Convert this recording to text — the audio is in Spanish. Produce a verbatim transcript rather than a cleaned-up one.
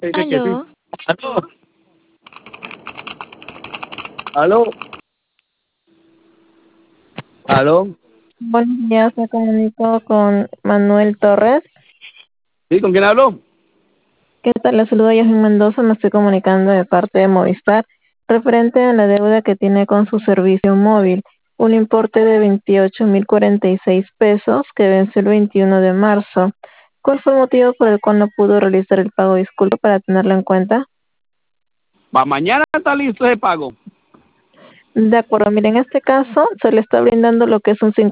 Dice que sí. Aló, Aló, aló, aló. Buenos días, me comunico con Manuel Torres. ¿Sí? ¿Con quién hablo? ¿Qué tal? Le saludo a Yasmin Mendoza, me estoy comunicando de parte de Movistar, referente a la deuda que tiene con su servicio móvil, un importe de veintiocho mil cuarenta y seis pesos que vence el veintiuno de marzo. ¿Cuál fue el motivo por el cual no pudo realizar el pago? Disculpe para tenerlo en cuenta. Para mañana está listo ese pago. De acuerdo, mire, en este caso se le está brindando lo que es un